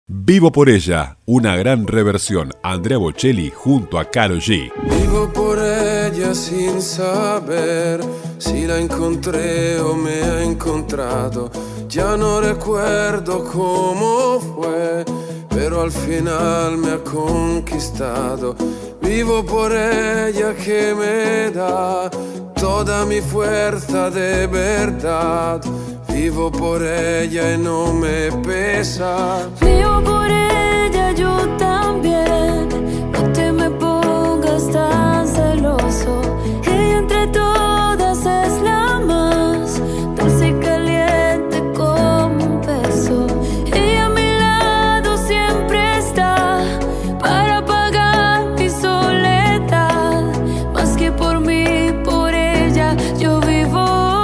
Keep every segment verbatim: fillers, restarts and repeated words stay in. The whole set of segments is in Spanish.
Vivo por ella, una gran reversión, Andrea Bocelli junto a Karol G. Vivo por ella sin saber si la encontré o me ha encontrado. Ya no recuerdo cómo fue, pero al final me ha conquistado. Vivo por ella que me da toda mi fuerza de verdad. Vivo por ella y no me pesa. Vivo por ella, yo también. No te me pongas tan celoso. Ella entre todas es la más dulce y caliente como un beso. Ella a mi lado siempre está para apagar mi soledad. Más que por mí, por ella, yo vivo.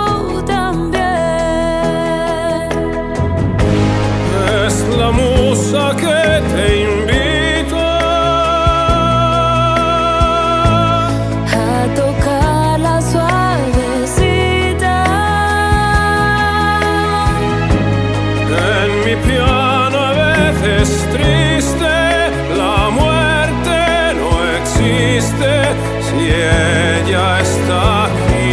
La musa que te invita a tocar la suavecita. En mi piano a veces triste, la muerte no existe si ella está aquí.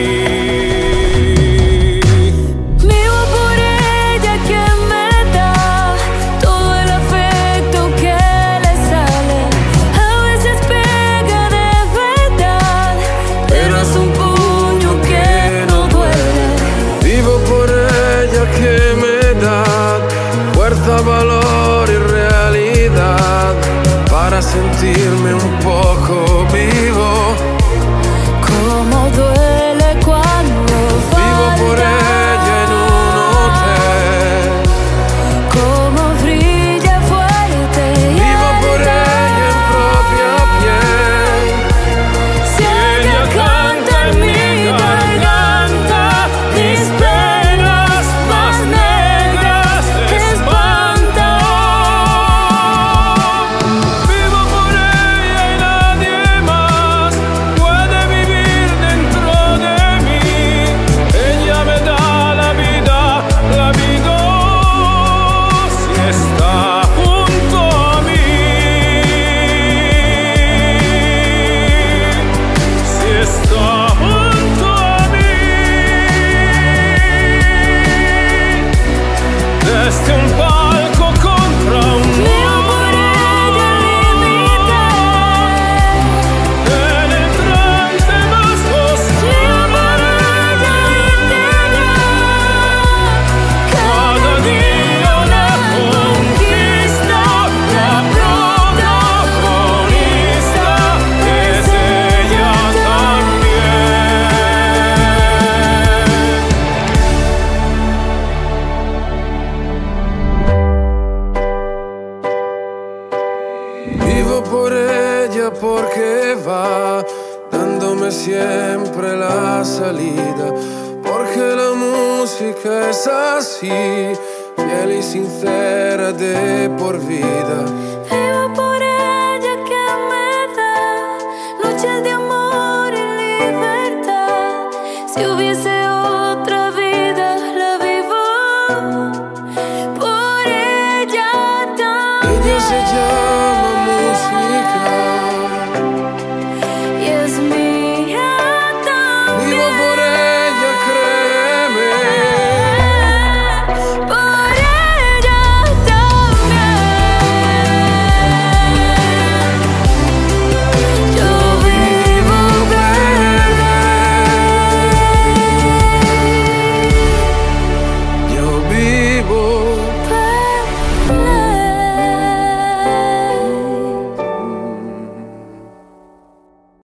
Valor y realidad para sentirme un poco vivo. Como duele cuando vivo por ella en un hotel. Como brilla fuerte. Vivo por ella en propia piel. Si ella canta en mi garganta, mis penas más negras espantan. Vivo por ella y nadie más puede vivir dentro de mí. Ella me da la vida, la vida si está junto a mí. Si está junto a mí. Desde un palco contra un Vivo por ella al límite. en el trance más oscuro. Vivo por ella integral. Cada día una conquista, la protagonista es ella también. Vivo por ella porque va dándome siempre la salida, porque la música es así, fiel y sincera de por vida. Vivo por